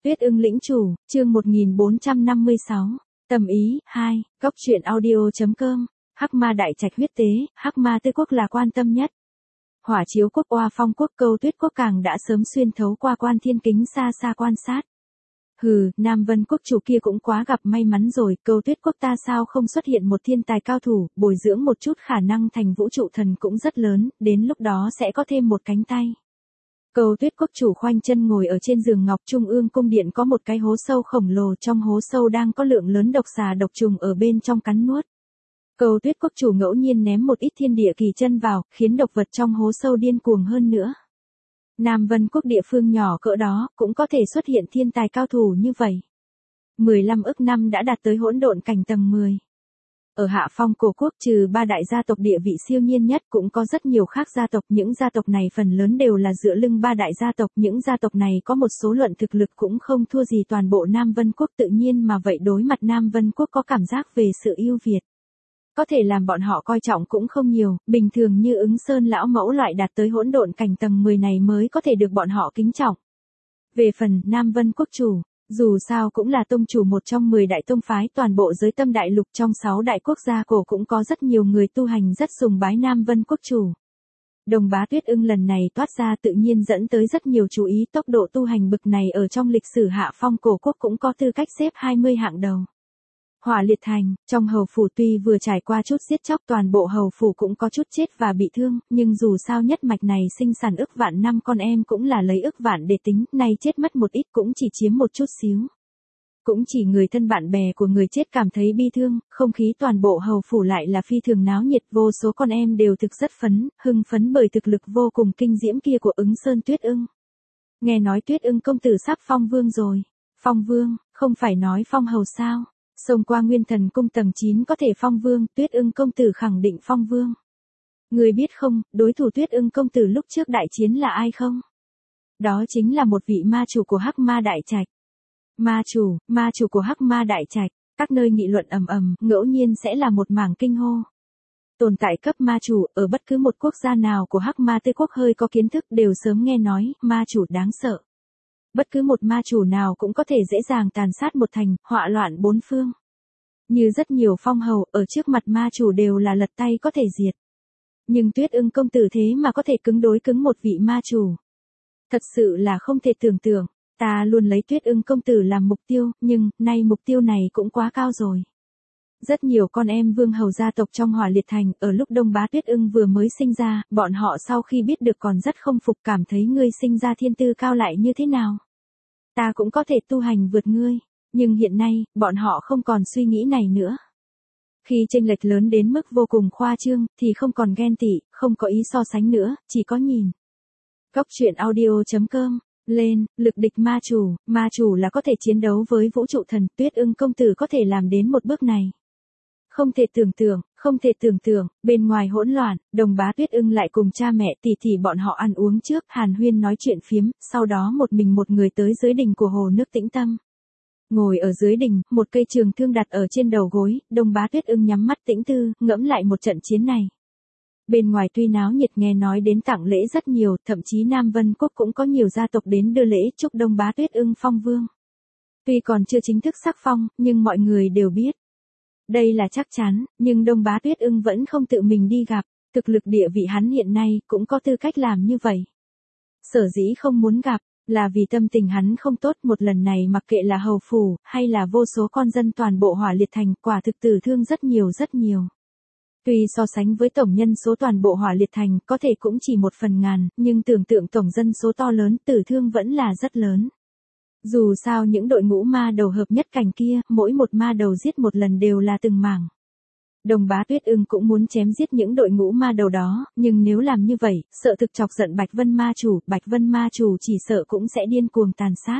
Tuyết ưng lĩnh chủ, chương 1456. Tầm ý, 2, Cóc truyện audio.com. Hắc ma đại trạch huyết tế, Hắc ma tư quốc là quan tâm nhất. Hỏa chiếu quốc oa phong quốc Câu Tuyết quốc càng đã sớm xuyên thấu qua quan thiên kính xa xa quan sát. Hừ, Nam Vân quốc chủ kia cũng quá gặp may mắn rồi, Câu Tuyết quốc ta sao không xuất hiện một thiên tài cao thủ, bồi dưỡng một chút khả năng thành vũ trụ thần cũng rất lớn, đến lúc đó sẽ có thêm một cánh tay. Câu Tuyết quốc chủ khoanh chân ngồi ở trên giường ngọc trung ương cung điện có một cái hố sâu khổng lồ, trong hố sâu đang có lượng lớn độc xà độc trùng ở bên trong cắn nuốt. Câu Tuyết quốc chủ ngẫu nhiên ném một ít thiên địa kỳ chân vào, khiến độc vật trong hố sâu điên cuồng hơn nữa. Nam Vân quốc địa phương nhỏ cỡ đó, cũng có thể xuất hiện thiên tài cao thủ như vậy. 15 ức năm đã đạt tới hỗn độn cảnh tầng 10. Ở hạ phong cổ quốc trừ ba đại gia tộc địa vị siêu nhiên nhất cũng có rất nhiều khác gia tộc. Những gia tộc này phần lớn đều là dựa lưng ba đại gia tộc. Những gia tộc này có một số luận thực lực cũng không thua gì toàn bộ Nam Vân quốc, tự nhiên mà vậy đối mặt Nam Vân quốc có cảm giác về sự ưu việt. Có thể làm bọn họ coi trọng cũng không nhiều, bình thường như Ứng Sơn lão mẫu loại đạt tới hỗn độn cảnh tầng 10 này mới có thể được bọn họ kính trọng. Về phần Nam Vân quốc chủ, dù sao cũng là tông chủ một trong 10 đại tông phái toàn bộ giới tâm đại lục, trong 6 đại quốc gia cổ cũng có rất nhiều người tu hành rất sùng bái Nam Vân quốc chủ. Đồng Bá Tuyết ưng lần này toát ra tự nhiên dẫn tới rất nhiều chú ý, tốc độ tu hành bực này ở trong lịch sử hạ phong cổ quốc cũng có tư cách xếp 20 hạng đầu. Hỏa liệt thành, trong hầu phủ tuy vừa trải qua chút giết chóc, toàn bộ hầu phủ cũng có chút chết và bị thương, nhưng dù sao nhất mạch này sinh sản ức vạn năm con em cũng là lấy ức vạn để tính, nay chết mất một ít cũng chỉ chiếm một chút xíu. Cũng chỉ người thân bạn bè của người chết cảm thấy bi thương, không khí toàn bộ hầu phủ lại là phi thường náo nhiệt, vô số con em đều thực rất hưng phấn bởi thực lực vô cùng kinh diễm kia của Ứng Sơn Tuyết ưng. Nghe nói Tuyết ưng công tử sắp phong vương rồi. Phong vương, không phải nói phong hầu sao? Xông qua Nguyên Thần cung tầng 9 có thể phong vương, Tuyết ưng công tử khẳng định phong vương. Người biết không, đối thủ Tuyết ưng công tử lúc trước đại chiến là ai không? Đó chính là một vị ma chủ của Hắc ma đại trạch. Ma chủ của Hắc ma đại trạch, các nơi nghị luận ầm ầm, ngẫu nhiên sẽ là một mảng kinh hô. Tồn tại cấp ma chủ, ở bất cứ một quốc gia nào của Hắc ma tư quốc hơi có kiến thức đều sớm nghe nói, ma chủ đáng sợ. Bất cứ một ma chủ nào cũng có thể dễ dàng tàn sát một thành, họa loạn bốn phương. Như rất nhiều phong hầu, ở trước mặt ma chủ đều là lật tay có thể diệt. Nhưng Tuyết ưng công tử thế mà có thể cứng đối cứng một vị ma chủ. Thật sự là không thể tưởng tượng, ta luôn lấy Tuyết ưng công tử làm mục tiêu, nhưng, nay mục tiêu này cũng quá cao rồi. Rất nhiều con em vương hầu gia tộc trong Hỏa liệt thành, ở lúc Đông Bá Tuyết ưng vừa mới sinh ra, bọn họ sau khi biết được còn rất không phục, cảm thấy ngươi sinh ra thiên tư cao lại như thế nào. Ta cũng có thể tu hành vượt ngươi, nhưng hiện nay, bọn họ không còn suy nghĩ này nữa. Khi chênh lệch lớn đến mức vô cùng khoa trương, thì không còn ghen tị, không có ý so sánh nữa, chỉ có nhìn. Cóc truyện audio.com, lên, lực địch ma chủ là có thể chiến đấu với vũ trụ thần, Tuyết ưng công tử có thể làm đến một bước này. Không thể tưởng tượng, bên ngoài hỗn loạn, Đồng Bá Tuyết ưng lại cùng cha mẹ tỷ bọn họ ăn uống trước, hàn huyên nói chuyện phiếm, sau đó một người tới dưới đỉnh của hồ nước Tĩnh Tâm. Ngồi ở dưới đỉnh, một cây trường thương đặt ở trên đầu gối, Đồng Bá Tuyết ưng nhắm mắt tĩnh tư, ngẫm lại một trận chiến này. Bên ngoài tuy náo nhiệt, nghe nói đến tặng lễ rất nhiều, thậm chí Nam Vân quốc cũng có nhiều gia tộc đến đưa lễ chúc Đồng Bá Tuyết ưng phong vương. Tuy còn chưa chính thức sắc phong, nhưng mọi người đều biết. Đây là chắc chắn, nhưng Đông Bá Tuyết ưng vẫn không tự mình đi gặp, thực lực địa vị hắn hiện nay cũng có tư cách làm như vậy. Sở dĩ không muốn gặp, là vì tâm tình hắn không tốt, một lần này mặc kệ là hầu phủ, hay là vô số con dân toàn bộ Hỏa liệt thành, quả thực tử thương rất nhiều. Tuy so sánh với tổng nhân số toàn bộ Hỏa liệt thành, có thể cũng chỉ 1/1000, nhưng tưởng tượng tổng dân số to lớn, tử thương vẫn là rất lớn. Dù sao những đội ngũ ma đầu hợp nhất cảnh kia, mỗi một ma đầu giết một lần đều là từng mảng. Đồng Bá Tuyết ưng cũng muốn chém giết những đội ngũ ma đầu đó, nhưng nếu làm như vậy, sợ thực chọc giận Bạch Vân ma chủ chỉ sợ cũng sẽ điên cuồng tàn sát.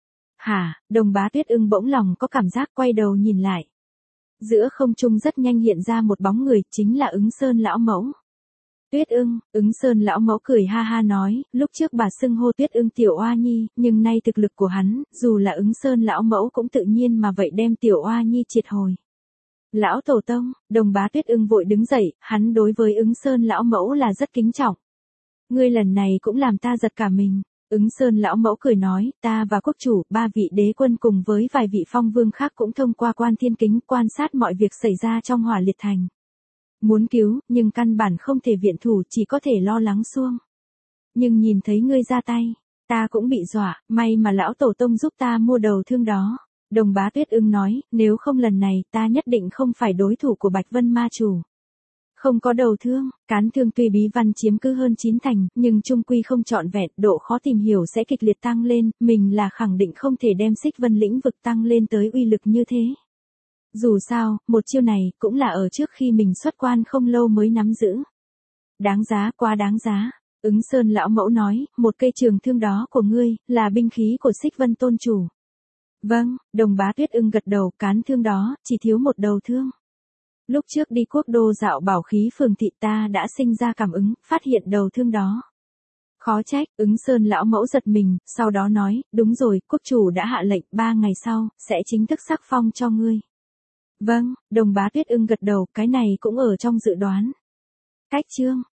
Đồng Bá Tuyết ưng bỗng lòng có cảm giác quay đầu nhìn lại. Giữa không trung rất nhanh hiện ra một bóng người, chính là Ứng Sơn lão mẫu. Tuyết ưng, Ứng Sơn lão mẫu cười ha ha nói, lúc trước bà xưng hô Tuyết ưng tiểu oa nhi, nhưng nay thực lực của hắn, dù là Ứng Sơn lão mẫu cũng tự nhiên mà vậy đem tiểu oa nhi triệt hồi. Lão tổ tông, Đồng Bá Tuyết ưng vội đứng dậy, hắn đối với Ứng Sơn lão mẫu là rất kính trọng. Ngươi lần này cũng làm ta giật cả mình. Ứng Sơn lão mẫu cười nói, ta và quốc chủ, 3 vị đế quân cùng với vài vị phong vương khác cũng thông qua quan thiên kính quan sát mọi việc xảy ra trong Hỏa Liệt Thành. Muốn cứu, nhưng căn bản không thể viện thủ, chỉ có thể lo lắng xuông. Nhưng nhìn thấy ngươi ra tay, ta cũng bị dọa, may mà lão tổ tông giúp ta mua đầu thương đó. Đồng Bá Tuyết Ưng nói, nếu không lần này ta nhất định không phải đối thủ của Bạch Vân ma chủ. Không có đầu thương, cán thương tuy bí văn chiếm cứ hơn 9 thành, nhưng chung quy không trọn vẹn, độ khó tìm hiểu sẽ kịch liệt tăng lên, mình là khẳng định không thể đem Xích Vân lĩnh vực tăng lên tới uy lực như thế. Dù sao, một chiêu này cũng là ở trước khi mình xuất quan không lâu mới nắm giữ. Đáng giá, quá đáng giá. Ứng Sơn lão mẫu nói, một cây trường thương đó của ngươi, là binh khí của Xích Vân tôn chủ. Vâng, Đồng Bá Tuyết Ưng gật đầu, cán thương đó, chỉ thiếu một đầu thương. Lúc trước đi quốc đô dạo bảo khí phường thị ta đã sinh ra cảm ứng, phát hiện đầu thương đó. Khó trách, Ứng Sơn lão mẫu giật mình, sau đó nói, đúng rồi, quốc chủ đã hạ lệnh 3 ngày sau, sẽ chính thức sắc phong cho ngươi. Vâng, Đồng Bá Tuyết Ưng gật đầu, cái này cũng ở trong dự đoán. Cách chương.